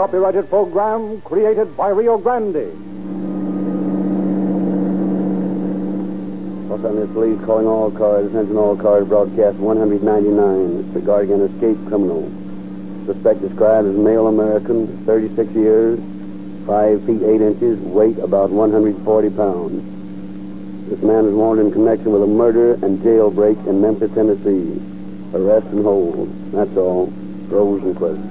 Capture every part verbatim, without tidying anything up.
copyrighted program created by Rio Grande. Los Angeles Police calling all cars. Attention all cars. Broadcast one ninety-nine. It's regarding an escaped criminal. Suspect described as male American, thirty-six years, five feet eight inches, weight about one hundred forty pounds. This man is wanted in connection with a murder and jailbreak in Memphis, Tennessee. Arrest and hold. That's all. Rose and questions.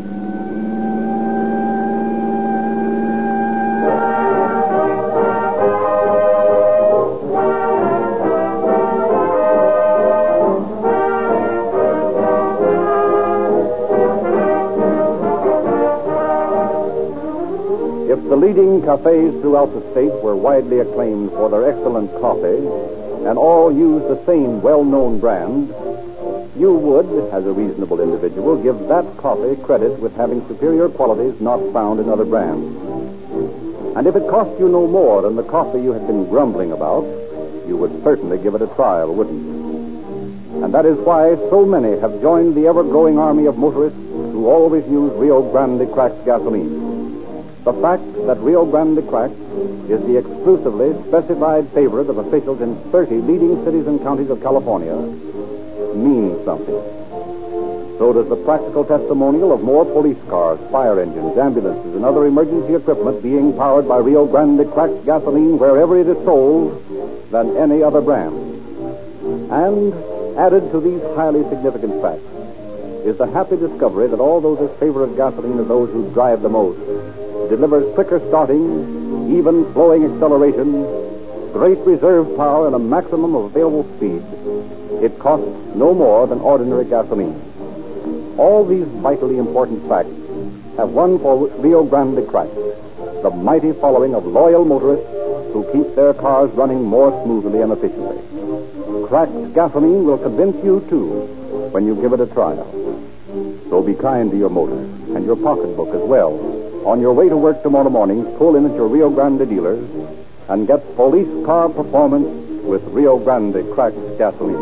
The leading cafes throughout the state were widely acclaimed for their excellent coffee, and all used the same well-known brand. You would, as a reasonable individual, give that coffee credit with having superior qualities not found in other brands. And if it cost you no more than the coffee you had been grumbling about, you would certainly give it a trial, wouldn't you? And that is why so many have joined the ever-growing army of motorists who always use Rio Grande cracked gasoline. The fact that Rio Grande Cracked is the exclusively specified favorite of officials in thirty leading cities and counties of California means something. So does the practical testimonial of more police cars, fire engines, ambulances, and other emergency equipment being powered by Rio Grande Cracked gasoline wherever it is sold than any other brand. And added to these highly significant facts is the happy discovery that although this favorite gasoline of those who drive the most delivers quicker starting, even flowing acceleration, great reserve power, and a maximum of available speed, it costs no more than ordinary gasoline. All these vitally important facts have won for Rio Grande Cracked the mighty following of loyal motorists who keep their cars running more smoothly and efficiently. Cracked gasoline will convince you, too, when you give it a trial. So be kind to your motor and your pocketbook as well. On your way to work tomorrow morning, pull in at your Rio Grande dealers and get police car performance with Rio Grande cracked gasoline.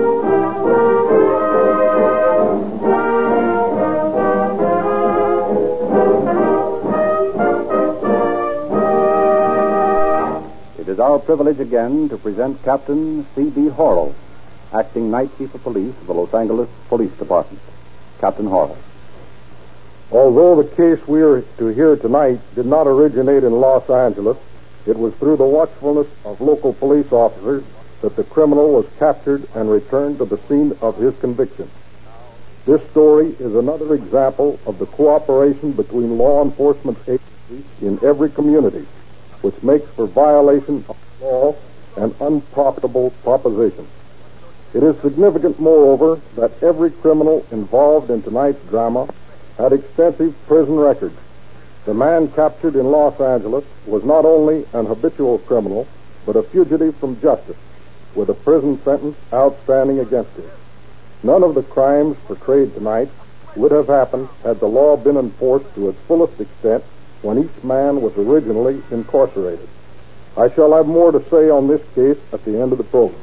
It is our privilege again to present Captain C B Horrell, acting Night Chief of Police of the Los Angeles Police Department. Captain Horrell. Although the case we are to hear tonight did not originate in Los Angeles, it was through the watchfulness of local police officers that the criminal was captured and returned to the scene of his conviction. This story is another example of the cooperation between law enforcement agencies in every community, which makes for violation of law an unprofitable proposition. It is significant, moreover, that every criminal involved in tonight's drama had extensive prison records. The man captured in Los Angeles was not only an habitual criminal, but a fugitive from justice, with a prison sentence outstanding against him. None of the crimes portrayed tonight would have happened had the law been enforced to its fullest extent when each man was originally incarcerated. I shall have more to say on this case at the end of the program.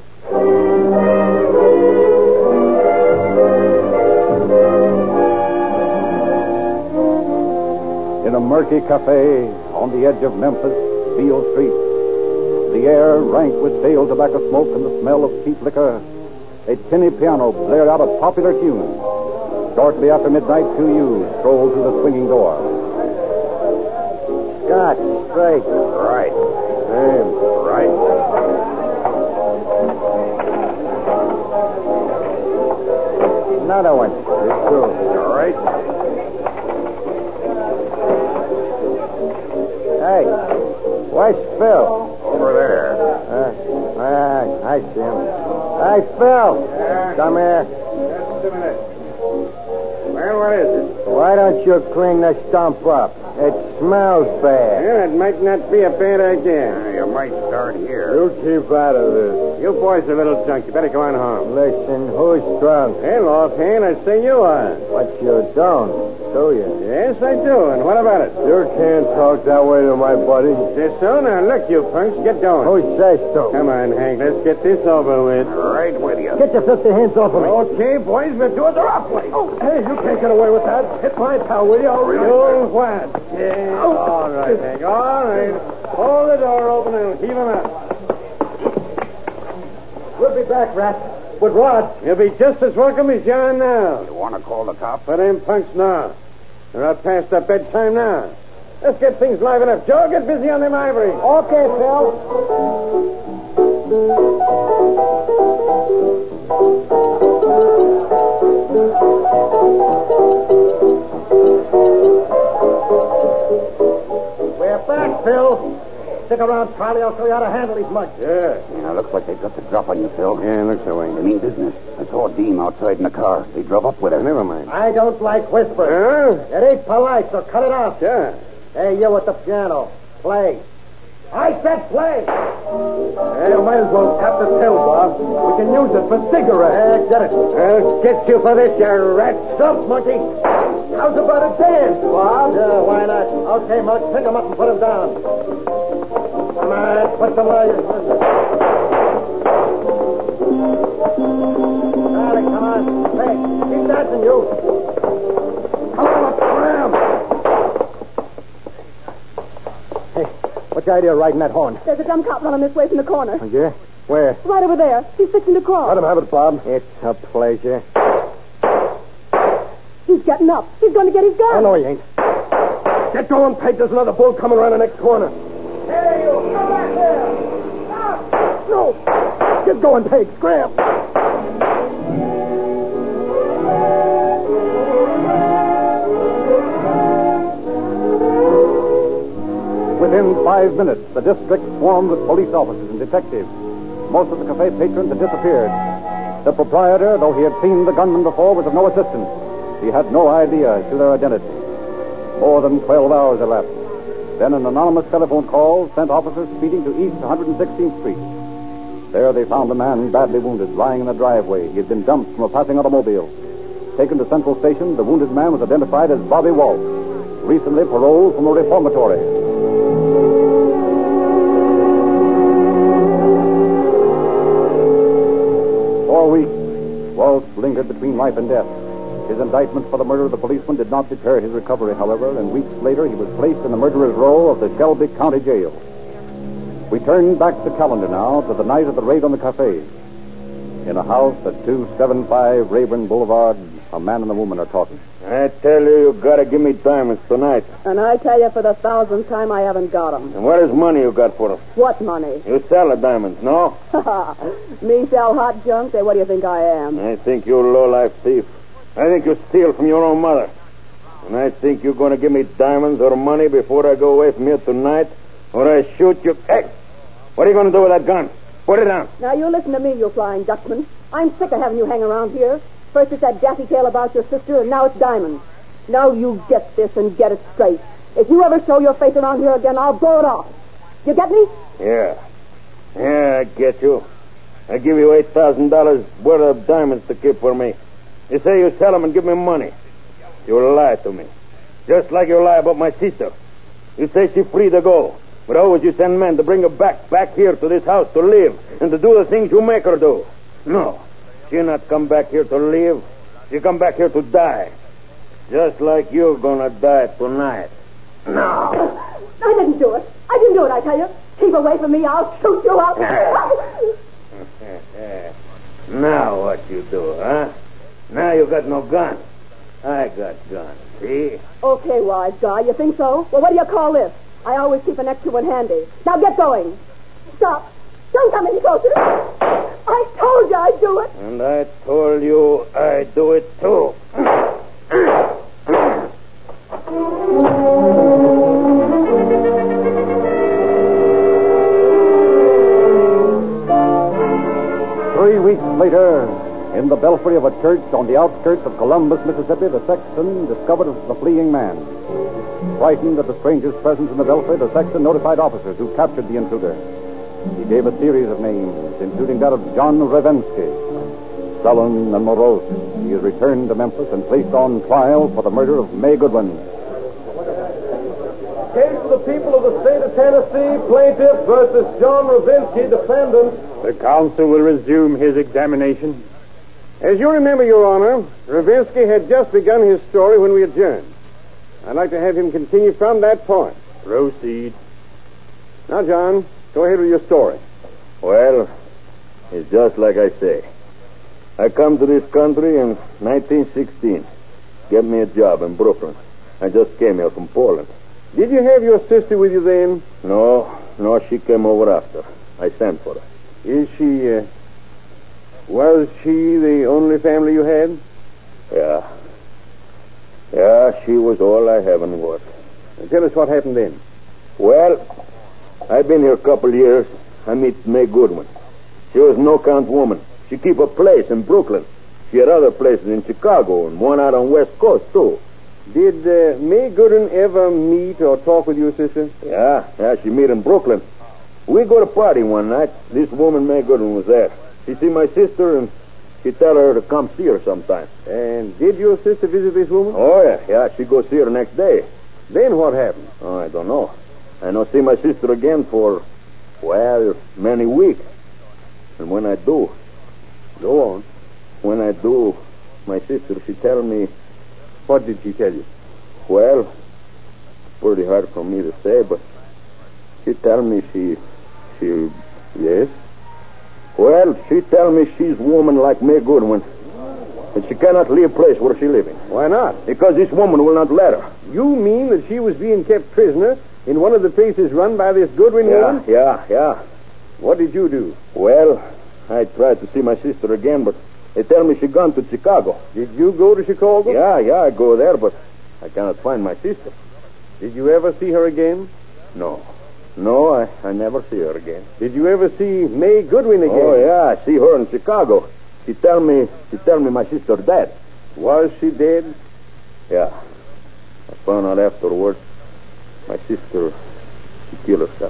In a murky cafe on the edge of Memphis, Beale Street, the air rank with stale tobacco smoke and the smell of cheap liquor, a tinny piano blared out a popular tune. Shortly after midnight, two youths strolled through the swinging door. Scotch, straight. Right. Same. Right. Another one. This too. All right. Hey, where's Phil? Over there. Uh, uh, I see him. Hey, Phil. Yeah. Come here. Just a minute. Well, what is it? Why don't you clean the stump up? It's smells bad. Yeah, it might not be a bad idea. You might start here. You keep out of this. You boys are a little drunk. You better go on home. Listen, who's drunk? Hell, offhand, I say you are. But you don't, do you? Yes, I do. And what about it? You can't talk that way to my buddy. Is so? Now, look, you punks, get going. Who says so? Come on, Hank, let's get this over with. Right with you. Get your filthy hands off of me. Okay, boys, we'll do it the rough way. Oh, hey, you can't get away with that. Hit my pal, will you? I'll really... You what? Yeah. All right, Hank, all right. Hold the door open and heave him up. We'll be back, Rat. With Rod. You'll be just as welcome as you are now. You want to call the cops? But them punks now. They're out past their bedtime now. Let's get things liven up. Joe, get busy on them ivory. Okay, Phil. We're back, Phil. Stick around, Charlie. I'll show you how to handle these mugs. Yeah. Yeah, looks like they've got the drop on you, Phil. Yeah, looks that way. They mean business. I saw Dean outside in the car. They drove up with her. Never mind. I don't like whispers. Huh? It ain't polite, so cut it out. Yeah. Hey, you at the piano. Play. I said play. Hey, you might as well tap the pill, Bob. We can use it for cigarettes. Yeah, get it. I'll get you for this, you rat. Stop, monkey. How's about a dance, Bob? Yeah, why not? Okay, Mug, pick him up and put him down. Come on, put some on. Charlie, come on. Hey, keep dancing, you. Come on, let's scram. Hey, what's your idea of riding that horn? There's a dumb cop running this way from the corner. Oh, yeah? Where? Right over there. He's fixing to cross. Let him have it, Bob. It's a pleasure. He's getting up. He's going to get his gun. Oh, no, he ain't. Get going, Peg. There's another bull coming around the next corner. Hey, you! Come back here! Stop! No! Get going, Peg. Scram! Within five minutes, the district swarmed with police officers and detectives. Most of the cafe patrons had disappeared. The proprietor, though he had seen the gunman before, was of no assistance. He had no idea as to their identity. More than twelve hours elapsed. Then an anonymous telephone call sent officers speeding to East one hundred sixteenth Street. There they found a man badly wounded, lying in a driveway. He had been dumped from a passing automobile. Taken to Central Station, the wounded man was identified as Bobby Walsh, recently paroled from a reformatory. For weeks, Walsh lingered between life and death. His indictment for the murder of the policeman did not deter his recovery, however, and weeks later he was placed in the murderer's row of the Shelby County Jail. We turn back the calendar now to the night of the raid on the cafe. In a house at two seventy-five Rayburn Boulevard, a man and a woman are talking. I tell you, you gotta give me diamonds tonight. And I tell you for the thousandth time I haven't got them. And what is money you got for them? What money? You sell the diamonds, no? Me sell hot junk? Say, what do you think I am? I think you're a low-life thief. I think you steal from your own mother. And I think you're going to give me diamonds or money before I go away from here tonight, or I shoot you. Hey, what are you going to do with that gun? Put it down. Now, you listen to me, you flying Dutchman. I'm sick of having you hang around here. First it's that daffy tale about your sister, and now it's diamonds. Now you get this and get it straight. If you ever show your face around here again, I'll blow it off. You get me? Yeah. Yeah, I get you. I give you eight thousand dollars worth of diamonds to keep for me. You say you sell them and give me money. You lie to me. Just like you lie about my sister. You say she's free to go. But always you send men to bring her back, back here to this house to live and to do the things you make her do. No. She not come back here to live. She come back here to die. Just like you're gonna die tonight. No. I didn't do it. I didn't do it, I tell you. Keep away from me. I'll shoot you up. Now what you do, huh? Now you got no gun. I got gun, see? Okay, wise guy. You think so? Well, what do you call this? I always keep an extra one handy. Now get going. Stop. Don't come any closer. I told you I'd do it. And I told you I'd do it too. Three weeks later, In the belfry of a church on the outskirts of Columbus, Mississippi, the sexton discovered the fleeing man. Frightened at the stranger's presence in the belfry, the sexton notified officers who captured the intruder. He gave a series of names, including that of John Revensky. Sullen and morose, he is returned to Memphis and placed on trial for the murder of May Goodwin. Case of the people of the state of Tennessee, plaintiff versus John Revensky, defendant. The counsel will resume his examination. As you remember, Your Honor, Revensky had just begun his story when we adjourned. I'd like to have him continue from that point. Proceed. Now, John, go ahead with your story. Well, it's just like I say. I come to this country in nineteen sixteen. Get me a job in Brooklyn. I just came here from Poland. Did you have your sister with you then? No, no, she came over after. I sent for her. Is she, uh, was she the only family you had? Yeah. Yeah, she was all I have in the world. Now, tell us what happened then. Well, I've been here a couple of years. I meet May Goodwin. She was no count woman. She keep a place in Brooklyn. She had other places in Chicago and one out on West Coast, too. Did uh, May Goodwin ever meet or talk with your sister? Yeah, yeah, she meet in Brooklyn. We go to party one night. This woman, May Goodwin, was there. She see my sister, and she tell her to come see her sometime. And did your sister visit this woman? Oh, yeah, yeah. She go see her next day. Then what happened? Oh, I don't know. I don't see my sister again for, well, many weeks. And when I do... Go on. When I do, my sister, she tell me... What did she tell you? Well, pretty hard for me to say, but she tell me she... She... Yes? Well, she tell me she's woman like May Goodwin. And she cannot leave place where she living. Why not? Because this woman will not let her. You mean that she was being kept prisoner in one of the places run by this Goodwin yeah, woman? Yeah, yeah. What did you do? Well, I tried to see my sister again, but they tell me she gone to Chicago. Did you go to Chicago? Yeah, yeah, I go there, but I cannot find my sister. Did you ever see her again? No. No, I, I never see her again. Did you ever see May Goodwin again? Oh, yeah, I see her in Chicago. She tell me, she tell me my sister dead. Was she dead? Yeah. I found out afterwards my sister, she killed herself.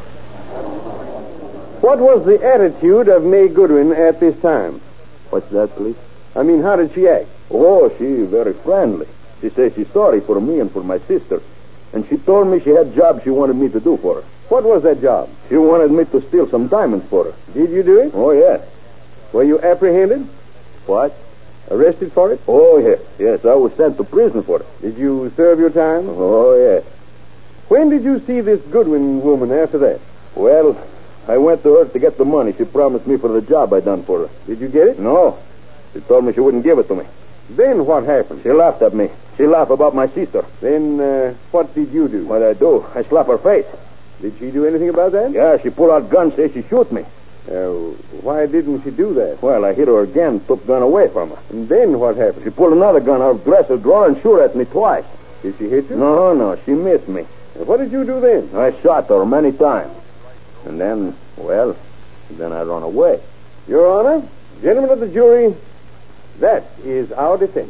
What was the attitude of May Goodwin at this time? What's that, please? I mean, how did she act? Oh, she very friendly. She says she's sorry for me and for my sister. And she told me she had jobs she wanted me to do for her. What was that job? She wanted me to steal some diamonds for her. Did you do it? Oh, yes. Were you apprehended? What? Arrested for it? Oh, yes. Yes, I was sent to prison for it. Did you serve your time? Oh, yes. When did you see this Goodwin woman after that? Well, I went to her to get the money she promised me for the job I done for her. Did you get it? No. She told me she wouldn't give it to me. Then what happened? She laughed at me. She laughed about my sister. Then uh, what did you do? What I do? I slap her face. Did she do anything about that? Yeah, she pulled out gun, say she shoot me. Uh, why didn't she do that? Well, I hit her again, took gun away from her. And then what happened? She pulled another gun out of dresser drawer and shoot at me twice. Did she hit you? No, no, she missed me. And what did you do then? I shot her many times. And then, well, then I run away. Your Honor, gentlemen of the jury, that is our defense.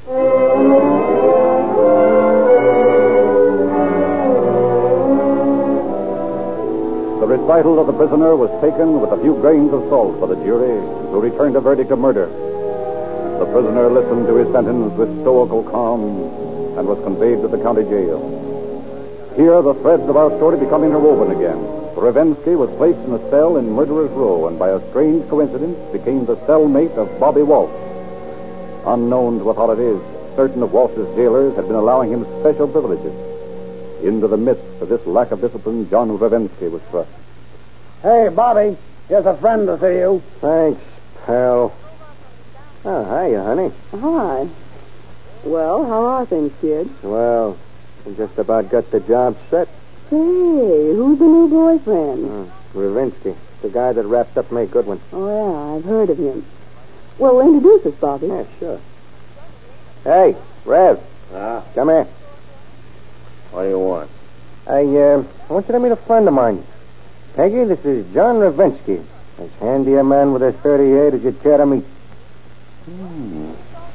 The recital of the prisoner was taken with a few grains of salt by the jury, who returned a verdict of murder. The prisoner listened to his sentence with stoical calm and was conveyed to the county jail. Here the threads of our story become interwoven again. Revensky was placed in a cell in Murderer's Row and by a strange coincidence became the cellmate of Bobby Walsh. Unknown to authorities, certain of Walsh's jailers had been allowing him special privileges. Into the midst of this lack of discipline, John Revensky was thrust. Hey, Bobby, here's a friend to see you. Thanks, pal. Oh, hiya, honey. Hi. Well, how are things, kid? Well, I just about got the job set. Say, who's the new boyfriend? Uh, Revensky, the guy that wrapped up May Goodwin. Oh, yeah, I've heard of him. Well, introduce us, Bobby. Yeah, sure. Hey, Rev. Ah? Come here. What do you want? I, uh, I want you to meet a friend of mine. Peggy, this is John Revensky. As handy a man with his thirty-eight as you'd care to meet. Hmm.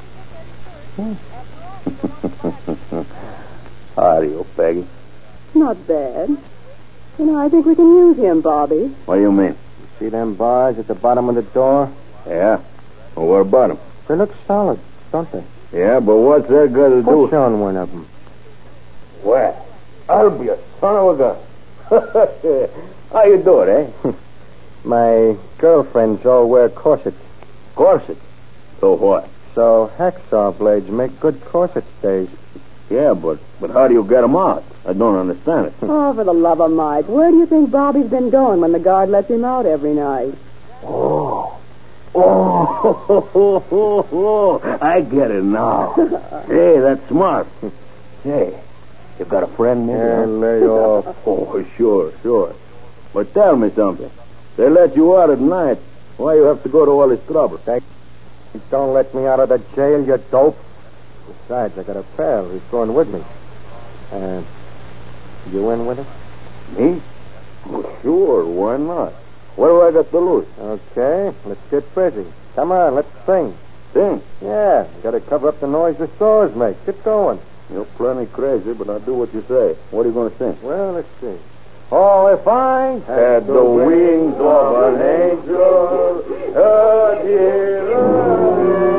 How are you, Peggy? Not bad. You know, I think we can use him, Bobby. What do you mean? See them bars at the bottom of the door? Yeah. Well, what about him? They look solid, don't they? Yeah, but what's that got to do? Push on one of them. Well, I'll be a son of a gun. How you do it, eh? My girlfriends all wear corsets. Corset. So what? So hacksaw blades make good corset stays. Yeah, but but how do you get them out? I don't understand it. Oh, for the love of Mike, where do you think Bobby's been going when the guard lets him out every night? Oh. Oh, oh, oh, oh, I get it now. Hey, that's smart. Hey, you got a friend, maybe? Yeah, huh? lay off. Oh, sure, sure. But tell me something. They let you out at night. Why you have to go to all this trouble? They don't let me out of the jail, you dope. Besides, I got a pal who's going with me. Uh, you in with him? Me? Oh, sure, why not? What do I got to lose? Okay, let's get busy. Come on, let's sing. Sing. Yeah, gotta cover up the noise the saws make. Get going. You're plenty crazy, but I'll do what you say. What are you going to sing? Well, let's see. Oh, if I Had the wings of an angel, a dear.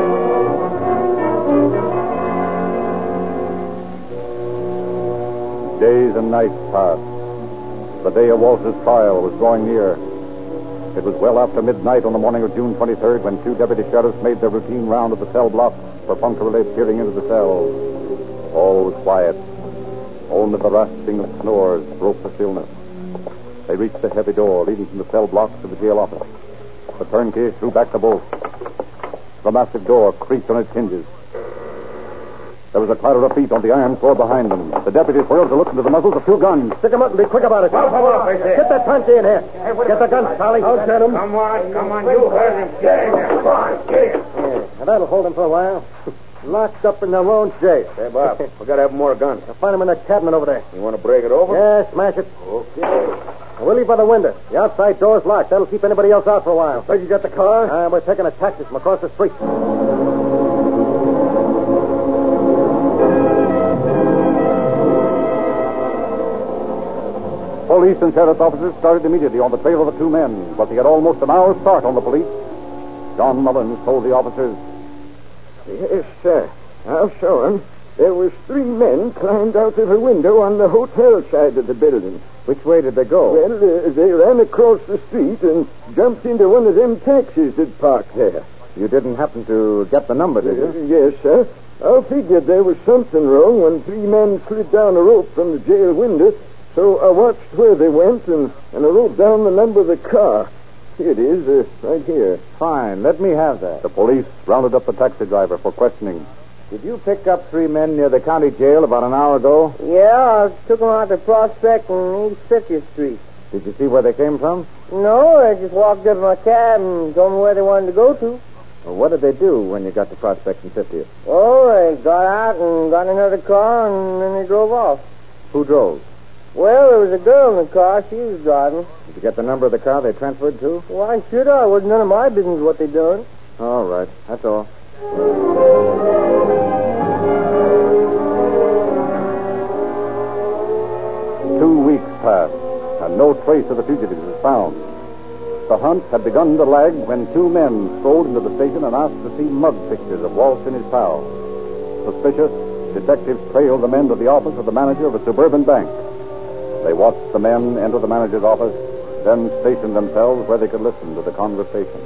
Days and nights passed. The day of Walter's trial was drawing near. It was well after midnight on the morning of June twenty-third when two deputy sheriffs made their routine round of the cell blocks, perfunctorily peering into the cells. All was quiet. Only the rasping of snores broke the stillness. They reached the heavy door leading from the cell blocks to the jail office. The turnkey threw back the bolt. The massive door creaked on its hinges. There was a clatter of feet on the iron floor behind them. The deputies whirled to look into the muzzles of two guns. Stick 'em up and be quick about it. Well, hold up, I say. Get that turnkey in here. Get the guns, Charlie. I'll get him. Come on, come on, you heard him. Get in there. Come on, get in. Yeah, now that'll hold him for a while. Locked up in their own jail. Hey, Bob, we got to have more guns. I'll find him in that cabinet over there. You want to break it over? Yeah, smash it. Okay. Now, we'll leave by the window. The outside door's locked. That'll keep anybody else out for a while. Where'd you get the car? Uh, we're taking a taxi from across the street. Police and sheriff's officers started immediately on the trail of the two men, but they had almost an hour's start on the police. John Mullins told the officers, Yes, sir. I'll show 'em. There was three men climbed out of a window on the hotel side of the building. Which way did they go? Well, uh, they ran across the street and jumped into one of them taxis that parked there. You didn't happen to get the number, did Uh, you? yes, sir. I figured there was something wrong when three men slid down a rope from the jail window, so I watched where they went and, and I wrote down the number of the car. Here it is, uh, right here. Fine. Let me have that. the police rounded up the taxi driver for questioning. Did you pick up three men near the county jail about an hour ago? Yeah, I took them out to Prospect and East fiftieth Street. Did you see where they came from? No, they just walked up in my cab and told me where they wanted to go to. Well, what did they do when you got to Prospect and fiftieth? Oh, they got out and got in another car and then they drove off. Who drove? Well, there was a girl in the car. She was driving. Did you get the number of the car they transferred to? Why should I? It wasn't none of my business what they done. All right. That's all. Two weeks passed, and no trace of the fugitives was found. The hunt had begun to lag when two men strolled into the station and asked to see mug pictures of Walsh and his pal. Suspicious, detectives trailed the men to the office of the manager of a suburban bank. They watched the men enter the manager's office, then stationed themselves where they could listen to the conversation.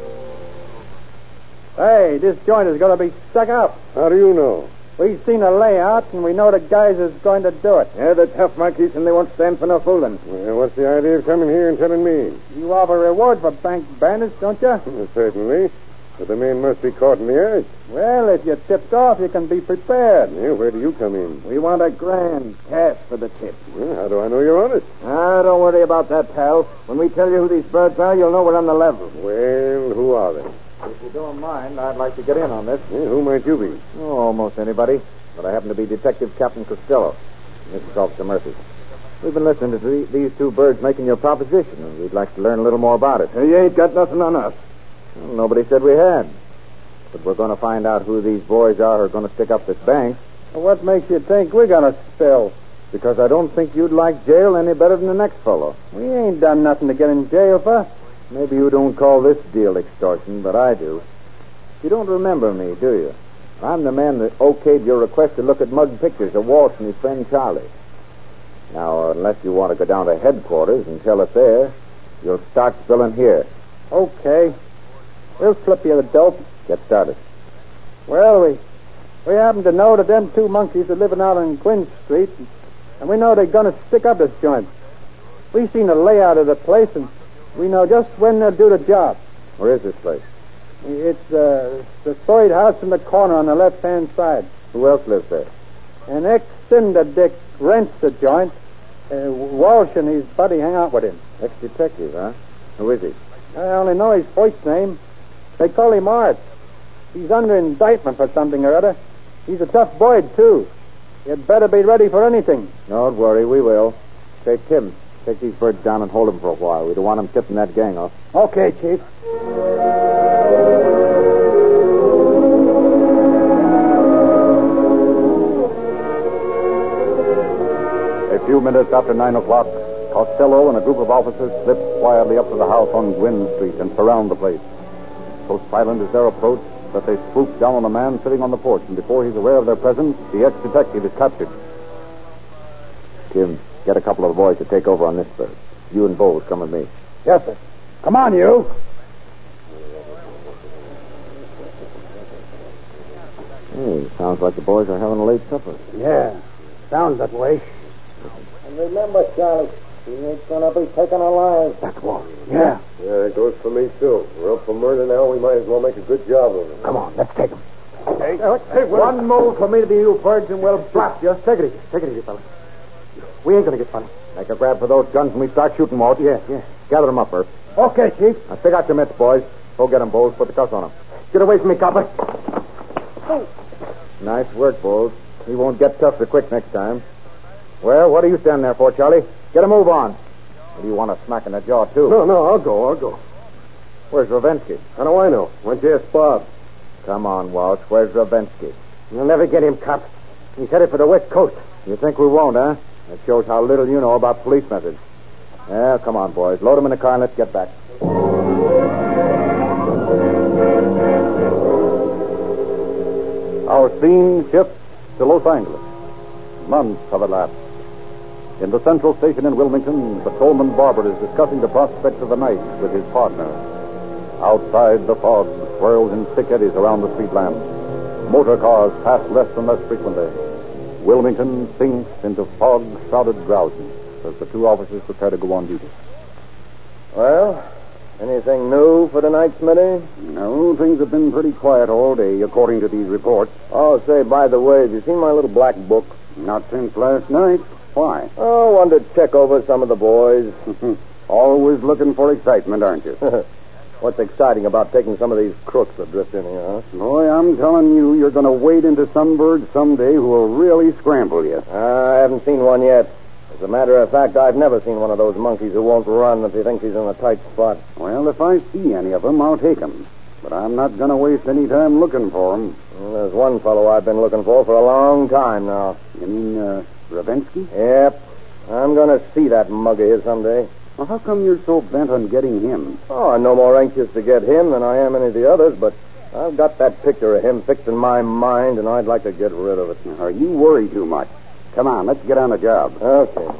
Hey, this joint is going to be stuck up. How do you know? We've seen a layout, and we know the guys is going to do it. Yeah, they're tough monkeys, and they won't stand for no fooling. Well, what's the idea of coming here and telling me? You have a reward for bank bandits, don't you? Well, certainly. But the men must be caught in the act. Well, if you're tipped off, you can be prepared. Yeah, where do you come in? We want a grand cash for the tip. Well, how do I know you're honest? Ah, don't worry about that, pal. When we tell you who these birds are, you'll know we're on the level. Well, who are they? If you don't mind, I'd like to get in on this. Yeah, who might you be? Oh, almost anybody. But I happen to be Detective Captain Costello. This is Officer Murphy. We've been listening to the, these two birds making your proposition, and we'd like to learn a little more about it. You ain't got nothing on us. Well, nobody said we had. But we're going to find out who these boys are who are going to stick up this bank. Well, what makes you think we're going to spill? Because I don't think you'd like jail any better than the next fellow. We ain't done nothing to get in jail for. Maybe you don't call this deal extortion, but I do. You don't remember me, do you? I'm the man that okayed your request to look at mug pictures of Walsh and his friend Charlie. Now, unless you want to go down to headquarters and tell it there, you'll start spilling here. Okay. We'll slip you the dope. Get started. Well, we we happen to know that them two monkeys are living out on Quinn Street, and we know they're going to stick up this joint. We've seen the layout of the place, and we know just when they'll do the job. Where is this place? It's uh, the third house in the corner on the left-hand side. Who else lives there? An ex-cinder dick rents the joint. Uh, Walsh and his buddy hang out with him. Ex-detective, huh? Who is he? I only know his first name. They call him Art. He's under indictment for something or other. He's a tough boy, too. You'd better be ready for anything. Don't worry, we will. Say, Tim, take these birds down and hold them for a while. We don't want them tipping that gang off. Okay, Chief. A few minutes after nine o'clock, Costello and a group of officers slip quietly up to the house on Gwynn Street and surround the place. So silent is their approach that they swoop down on a man sitting on the porch, and before he's aware of their presence, the ex-detective is captured. Tim, get a couple of the boys to take over on this bird. You and Bowles come with me. Yes, sir. Come on, you. Hey, sounds like the boys are having a late supper. Yeah, sounds that way. And remember, Charlie, he ain't gonna be taken alive. That's Walsh. Yeah. Yeah, it goes for me, too. We're up for murder now. We might as well make a good job of it. Come on, let's take him. Hey, hey, one move for me to be you birds and we'll blast you. Take it easy. Take it easy, fella. We ain't gonna get funny. Make a grab for those guns and we start shooting, Walt. Yeah, yeah. Gather them up, Earth. Okay, Chief. Now, stick out your mitts, boys. Go get them, Bowles. Put the cuffs on them. Get away from me, copper. Oh. Nice work, Bowles. He won't get tough so quick next time. Well, what are you standing there for, Charlie? Get a move on. Or do you want a smack in the jaw, too? No, no, I'll go, I'll go. Where's Ravensky? How do I know? Why don't you ask Bob? Come on, Walsh. Where's Ravensky? You'll never get him, cop. He's headed for the West Coast. You think we won't, huh? That shows how little you know about police methods. Yeah, come on, boys. Load them in the car and let's get back. Our scene shifts to Los Angeles. Months have elapsed. In the central station in Wilmington, Patrolman Barber is discussing the prospects of the night with his partner. Outside, the fog swirls in thick eddies around the street lamps. Motor cars pass less and less frequently. Wilmington sinks into fog-shrouded drowsiness as the two officers prepare to go on duty. Well, anything new for tonight, Smitty? No, things have been pretty quiet all day, according to these reports. Oh, say, by the way, have you seen my little black book? Not since last night. Why? Oh, I wanted to check over some of the boys. Always looking for excitement, aren't you? What's exciting about taking some of these crooks that drift in here, huh? Boy, I'm telling you, you're going to wade into some bird someday who will really scramble you. I haven't seen one yet. As a matter of fact, I've never seen one of those monkeys who won't run if he thinks he's in a tight spot. Well, if I see any of them, I'll take them. But I'm not going to waste any time looking for them. Well, there's one fellow I've been looking for for a long time now. You mean, uh, Ravensky? Yep. I'm going to see that mug of his someday. Well, how come you're so bent on getting him? Oh, I'm no more anxious to get him than I am any of the others, but I've got that picture of him fixed in my mind, and I'd like to get rid of it. Are you worry too much? Come on, let's get on the job. Okay.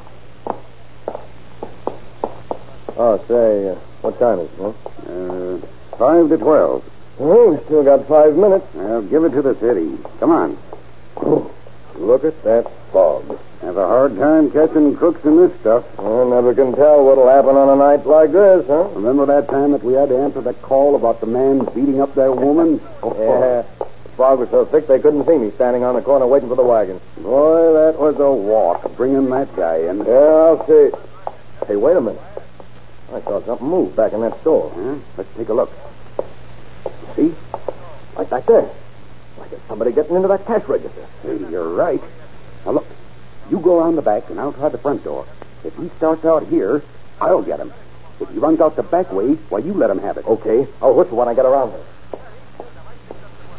Oh, say, uh, what time is it, huh? Uh, five to twelve. Oh, we still got five minutes. Well, give it to the city. Come on. Look at that fog. Have a hard time catching crooks in this stuff. I never can tell what'll happen on a night like this, huh? Remember that time that we had to answer the call about the man beating up that woman? Yeah. The fog was so thick they couldn't see me standing on the corner waiting for the wagon. Boy, that was a walk, bringing that guy in. Yeah, I'll see. Hey, wait a minute. I saw something move back in that store. Huh? Let's take a look. See? Right back there. Like there's somebody getting into that cash register. Hey, you're right. Now, look. You go around the back and I'll try the front door. If he starts out here, I'll get him. If he runs out the back way, why, you let him have it. Okay. I'll whistle when I get around there.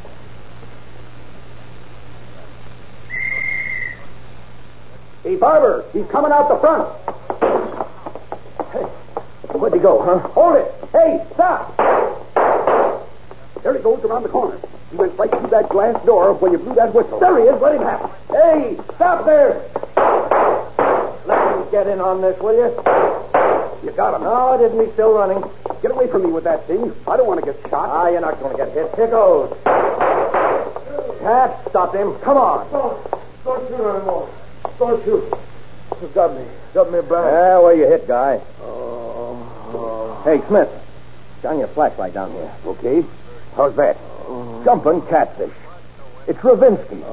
Hey, Barber, he's coming out the front. Hey, where'd he go, huh? Hold it. Hey, stop. There he goes around the corner. He went right through that glass door when you blew that whistle. There he is. Let him have it. Hey, stop there. Let me get in on this, will you? You got him. No, I didn't. He's still running. Get away from me with that thing. I don't want to get shot. Ah, you're not going to get hit. Here goes. That stopped him. Come on. Don't, don't shoot anymore. Don't shoot. You got me. Got me back. Yeah, where you hit, guy? Oh, oh. Hey, Smith. Shine your flashlight down here. Okay. How's that? Oh. Jumping catfish. It's Ravinsky.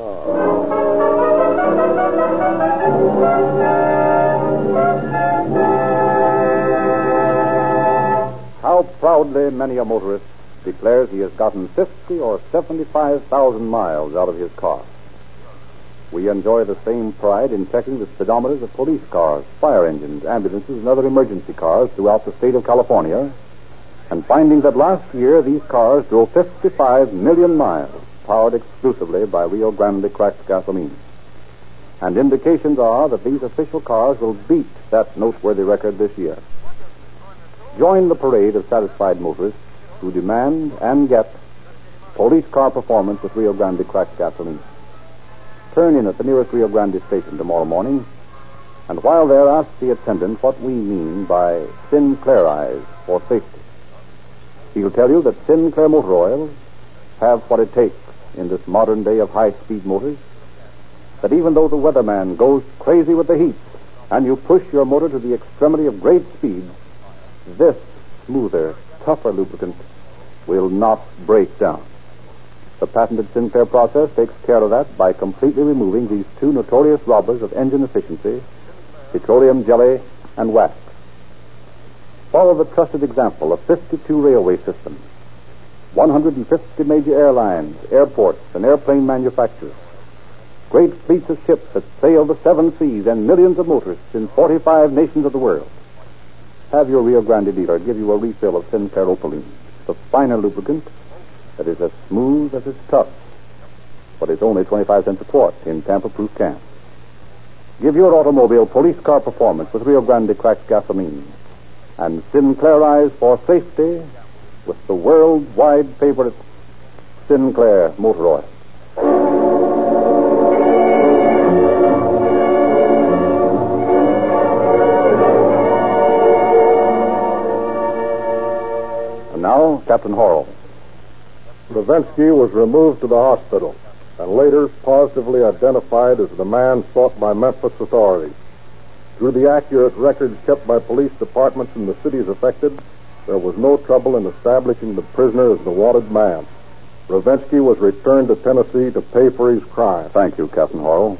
How proudly many a motorist declares he has gotten fifty or seventy-five thousand miles out of his car. We enjoy the same pride in checking the speedometers of police cars, fire engines, ambulances, and other emergency cars throughout the state of California, and finding that last year these cars drove fifty-five million miles, powered exclusively by Rio Grande cracked gasoline. And indications are that these official cars will beat that noteworthy record this year. Join the parade of satisfied motorists who demand and get police car performance with Rio Grande cracked gasoline. Turn in at the nearest Rio Grande station tomorrow morning, and while there, ask the attendant what we mean by Sinclairized for safety. He'll tell you that Sinclair motor oils have what it takes in this modern day of high-speed motors, that even though the weatherman goes crazy with the heat and you push your motor to the extremity of great speed, this smoother, tougher lubricant will not break down. The patented Sinclair process takes care of that by completely removing these two notorious robbers of engine efficiency, petroleum jelly and wax. Follow the trusted example of fifty-two railway systems, one hundred fifty major airlines, airports, and airplane manufacturers, great fleets of ships that sail the seven seas, and millions of motorists in forty-five nations of the world. Have your Rio Grande dealer give you a refill of Sinclair Opaline, the finer lubricant that is as smooth as it's tough, but it's only twenty-five cents a quart in tamper-proof cans. Give your automobile police car performance with Rio Grande cracked gasoline, and Sinclairize for safety with the worldwide favorite Sinclair motor oil. And now, Captain Horrell. Ravinsky was removed to the hospital and later positively identified as the man sought by Memphis authorities. Through the accurate records kept by police departments in the cities affected, there was no trouble in establishing the prisoner as the wanted man. Ravinsky was returned to Tennessee to pay for his crime. Thank you, Captain Horrell.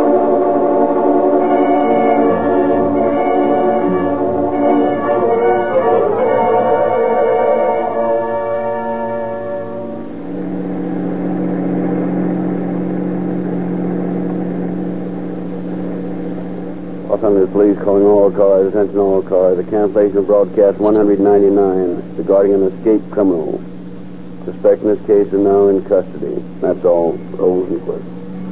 Los Angeles Police calling all cars, attention all cars. The cancellation of broadcast one ninety-nine regarding an escaped criminal. Suspect in this case is now in custody. That's all. Rosenquist.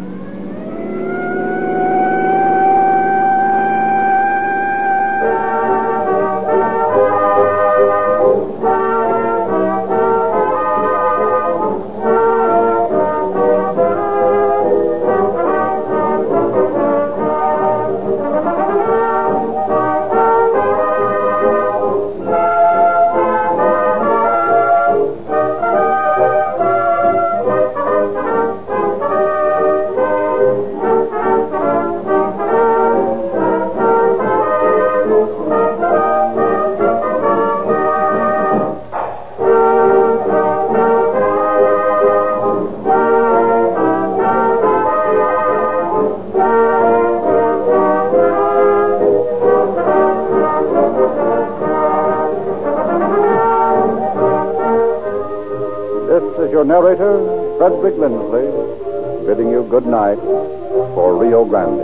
Narrator, Frederick Lindsley, bidding you good night for Rio Grande.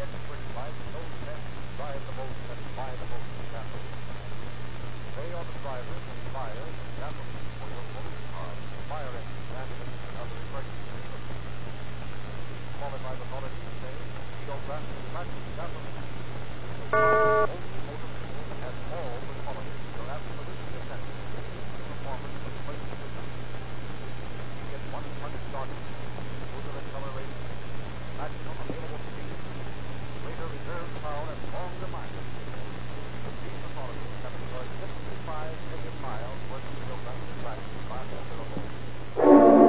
engine brake lights, those men who drive the most and buy the most gasoline. They are the drivers and buyers of gasoline for your police cars, fire engines, ambulances, and other emergency vehicles. Qualified authorities say Rio Grande Classic gasoline is the only motor fuel that has all the qualities you're absolutely essential to performance of first business. You get one punch starting, smoother acceleration, maximum available speed, greater reserve power, and longer mileage. These authorities have enjoyed fifty-five million miles worth of Rio Grande Classic Class F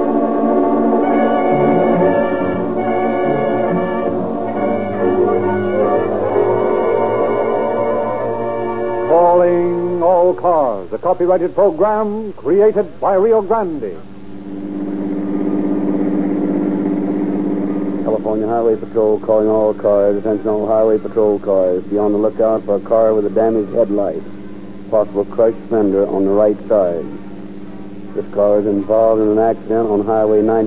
Calling all cars, a copyrighted program created by Rio Grande. California Highway Patrol calling all cars. Attention all highway patrol cars. Be on the lookout for a car with a damaged headlight. Possible crushed fender on the right side. This car is involved in an accident on Highway ninety.